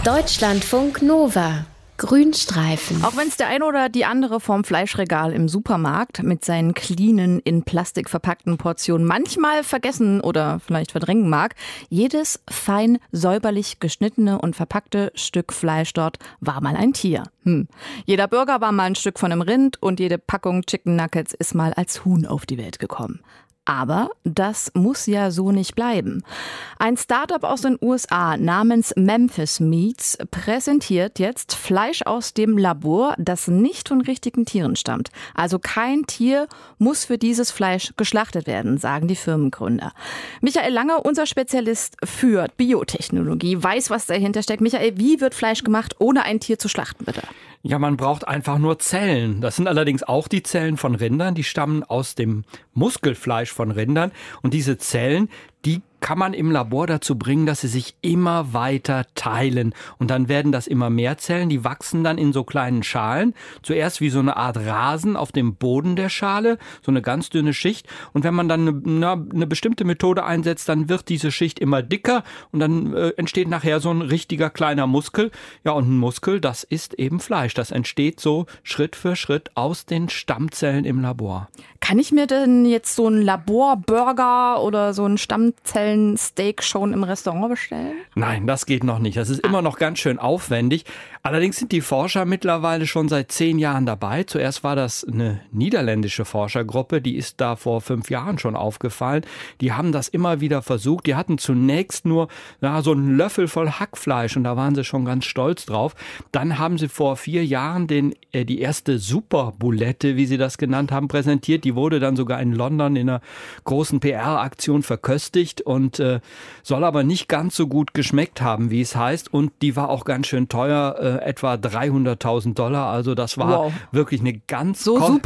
Deutschlandfunk Nova. Grünstreifen. Auch wenn es der eine oder die andere vom Fleischregal im Supermarkt mit seinen cleanen, in Plastik verpackten Portionen manchmal vergessen oder vielleicht verdrängen mag, jedes fein säuberlich geschnittene und verpackte Stück Fleisch dort war mal ein Tier. Jeder Burger war mal ein Stück von einem Rind und jede Packung Chicken Nuggets ist mal als Huhn auf die Welt gekommen. Aber das muss ja so nicht bleiben. Ein Startup aus den USA namens Memphis Meats präsentiert jetzt Fleisch aus dem Labor, das nicht von richtigen Tieren stammt. Also kein Tier muss für dieses Fleisch geschlachtet werden, sagen die Firmengründer. Michael Lange, unser Spezialist für Biotechnologie, weiß, was dahinter steckt. Michael, wie wird Fleisch gemacht, ohne ein Tier zu schlachten, bitte? Ja, man braucht einfach nur Zellen. Das sind allerdings auch die Zellen von Rindern, die stammen aus dem Muskelfleisch von Rindern. Und diese Zellen, die kann man im Labor dazu bringen, dass sie sich immer weiter teilen. Und dann werden das immer mehr Zellen, die wachsen dann in so kleinen Schalen. Zuerst wie so eine Art Rasen auf dem Boden der Schale, so eine ganz dünne Schicht. Und wenn man dann eine bestimmte Methode einsetzt, dann wird diese Schicht immer dicker und dann entsteht nachher so ein richtiger kleiner Muskel. Ja, und ein Muskel, das ist eben Fleisch. Das entsteht so Schritt für Schritt aus den Stammzellen im Labor. Kann ich mir denn jetzt so einen Laborburger oder so einen Stammzellensteak schon im Restaurant bestellen? Nein, das geht noch nicht. Das ist immer noch ganz schön aufwendig. Allerdings sind die Forscher mittlerweile schon seit 10 Jahren dabei. Zuerst war das eine niederländische Forschergruppe, die ist da vor 5 Jahren schon aufgefallen. Die haben das immer wieder versucht. Die hatten zunächst nur so einen Löffel voll Hackfleisch und da waren sie schon ganz stolz drauf. Dann haben sie vor 4 Jahren die erste Superbulette, wie sie das genannt haben, präsentiert. Die wurde dann sogar in London in einer großen PR-Aktion verköstigt und soll aber nicht ganz so gut geschmeckt haben, wie es heißt. Und die war auch ganz schön teuer, etwa $300.000. Also das war wirklich eine ganz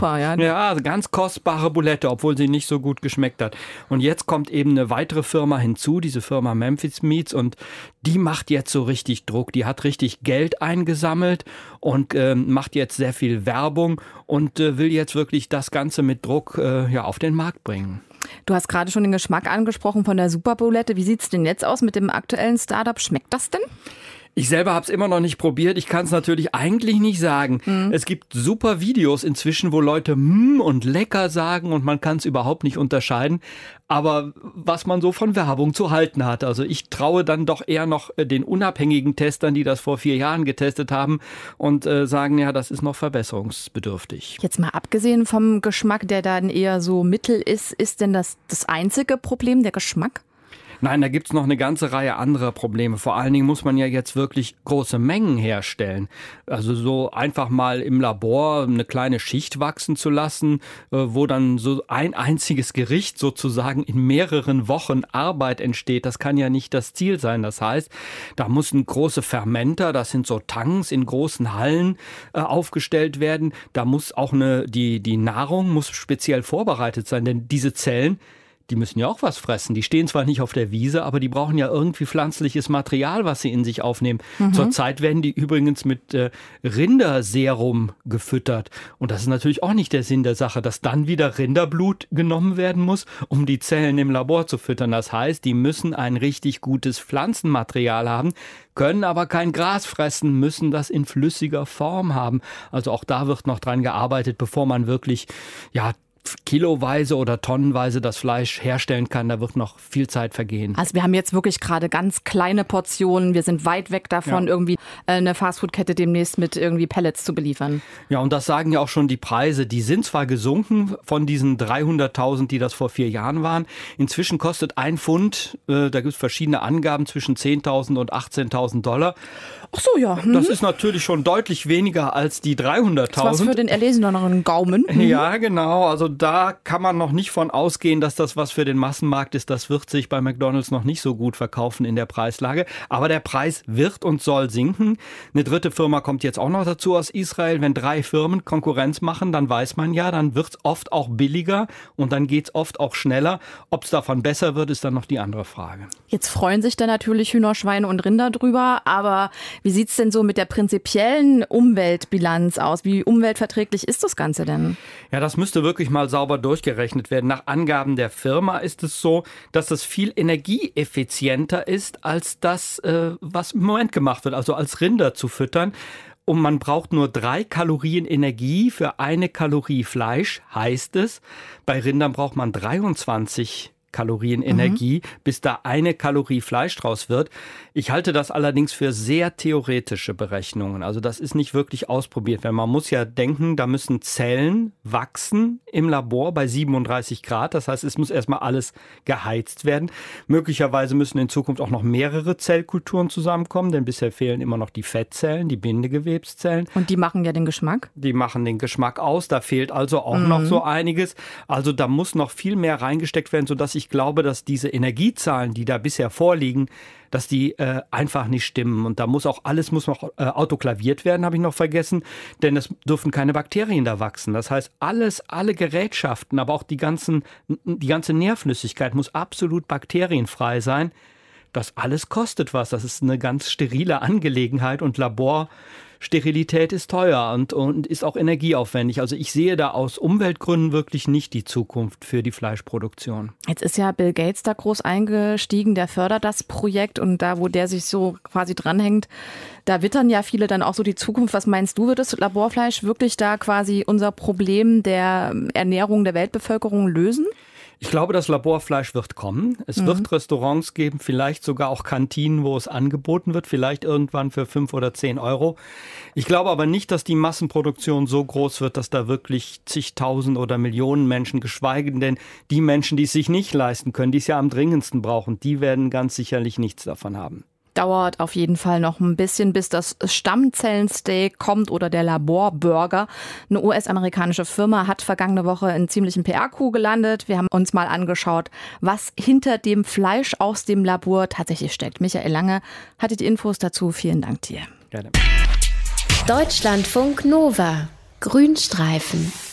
ganz kostbare Bulette, obwohl sie nicht so gut geschmeckt hat. Und jetzt kommt eben eine weitere Firma hinzu, diese Firma Memphis Meats, und die macht jetzt so richtig Druck. Die hat richtig Geld eingesammelt und macht jetzt sehr viel Werbung und will jetzt wirklich das Ganze mit Druck auf den Markt bringen. Du hast gerade schon den Geschmack angesprochen von der Superbulette. Wie sieht's denn jetzt aus mit dem aktuellen Startup? Schmeckt das denn? Ich selber habe es immer noch nicht probiert. Ich kann es natürlich eigentlich nicht sagen. Es gibt super Videos inzwischen, wo Leute und lecker sagen und man kann es überhaupt nicht unterscheiden. Aber was man so von Werbung zu halten hat, also ich traue dann doch eher noch den unabhängigen Testern, die das vor 4 Jahren getestet haben und sagen, ja, das ist noch verbesserungsbedürftig. Jetzt mal abgesehen vom Geschmack, der dann eher so mittel ist denn das einzige Problem, der Geschmack? Nein, da gibt's noch eine ganze Reihe anderer Probleme. Vor allen Dingen muss man ja jetzt wirklich große Mengen herstellen. Also so einfach mal im Labor eine kleine Schicht wachsen zu lassen, wo dann so ein einziges Gericht sozusagen in mehreren Wochen Arbeit entsteht, das kann ja nicht das Ziel sein. Das heißt, da müssen große Fermenter, das sind so Tanks in großen Hallen aufgestellt werden. Da muss auch die Nahrung muss speziell vorbereitet sein, denn diese Zellen, die müssen ja auch was fressen. Die stehen zwar nicht auf der Wiese, aber die brauchen ja irgendwie pflanzliches Material, was sie in sich aufnehmen. Zurzeit werden die übrigens mit Rinderserum gefüttert. Und das ist natürlich auch nicht der Sinn der Sache, dass dann wieder Rinderblut genommen werden muss, um die Zellen im Labor zu füttern. Das heißt, die müssen ein richtig gutes Pflanzenmaterial haben, können aber kein Gras fressen, müssen das in flüssiger Form haben. Also auch da wird noch dran gearbeitet, bevor man wirklich, kiloweise oder tonnenweise das Fleisch herstellen kann, da wird noch viel Zeit vergehen. Also wir haben jetzt wirklich gerade ganz kleine Portionen. Wir sind weit weg davon, irgendwie eine Fastfood-Kette demnächst mit irgendwie Pellets zu beliefern. Ja, und das sagen ja auch schon die Preise. Die sind zwar gesunken von diesen 300.000, die das vor 4 Jahren waren. Inzwischen kostet ein Pfund, da gibt es verschiedene Angaben, zwischen $10.000 und $18.000. Ach so, ja. Das ist natürlich schon deutlich weniger als die 300.000. Das was für den erleseneren Gaumen. Ja, genau. Also da kann man noch nicht von ausgehen, dass das was für den Massenmarkt ist. Das wird sich bei McDonald's noch nicht so gut verkaufen in der Preislage. Aber der Preis wird und soll sinken. Eine dritte Firma kommt jetzt auch noch dazu aus Israel. Wenn 3 Firmen Konkurrenz machen, dann weiß man ja, dann wird es oft auch billiger und dann geht es oft auch schneller. Ob es davon besser wird, ist dann noch die andere Frage. Jetzt freuen sich da natürlich Hühner, Schweine und Rinder drüber. Aber wie sieht es denn so mit der prinzipiellen Umweltbilanz aus? Wie umweltverträglich ist das Ganze denn? Ja, das müsste wirklich mal mal sauber durchgerechnet werden. Nach Angaben der Firma ist es so, dass das viel energieeffizienter ist als das, was im Moment gemacht wird, also als Rinder zu füttern. Und man braucht nur 3 Kalorien Energie für 1 Kalorie Fleisch, heißt es. Bei Rindern braucht man 23 Kalorien Energie, bis da 1 Kalorie Fleisch draus wird. Ich halte das allerdings für sehr theoretische Berechnungen. Also das ist nicht wirklich ausprobiert. Weil man muss ja denken, da müssen Zellen wachsen im Labor bei 37 Grad. Das heißt, es muss erstmal alles geheizt werden. Möglicherweise müssen in Zukunft auch noch mehrere Zellkulturen zusammenkommen, denn bisher fehlen immer noch die Fettzellen, die Bindegewebszellen. Und die machen ja den Geschmack? Die machen den Geschmack aus. Da fehlt also auch noch so einiges. Also da muss noch viel mehr reingesteckt werden, sodass ich glaube, dass diese Energiezahlen, die da bisher vorliegen, dass die einfach nicht stimmen. Und da muss auch alles noch autoklaviert werden, habe ich noch vergessen, denn es dürfen keine Bakterien da wachsen. Das heißt, alle Gerätschaften, aber auch die ganze Nährflüssigkeit muss absolut bakterienfrei sein. Das alles kostet was. Das ist eine ganz sterile Angelegenheit und Laborsterilität ist teuer und ist auch energieaufwendig. Also ich sehe da aus Umweltgründen wirklich nicht die Zukunft für die Fleischproduktion. Jetzt ist ja Bill Gates da groß eingestiegen, der fördert das Projekt und da, wo der sich so quasi dranhängt, da wittern ja viele dann auch so die Zukunft. Was meinst du, wird das Laborfleisch wirklich da quasi unser Problem der Ernährung der Weltbevölkerung lösen? Ich glaube, das Laborfleisch wird kommen. Es wird Restaurants geben, vielleicht sogar auch Kantinen, wo es angeboten wird, vielleicht irgendwann für 5 oder 10 Euro. Ich glaube aber nicht, dass die Massenproduktion so groß wird, dass da wirklich zigtausend oder Millionen Menschen, geschweige denn die Menschen, die es sich nicht leisten können, die es ja am dringendsten brauchen, die werden ganz sicherlich nichts davon haben. Dauert auf jeden Fall noch ein bisschen, bis das Stammzellensteak kommt oder der Laborburger. Eine US-amerikanische Firma hat vergangene Woche einen ziemlichen PR-Coup gelandet. Wir haben uns mal angeschaut, was hinter dem Fleisch aus dem Labor tatsächlich steckt. Michael Lange hatte die Infos dazu. Vielen Dank dir. Gerne. Deutschlandfunk Nova. Grünstreifen.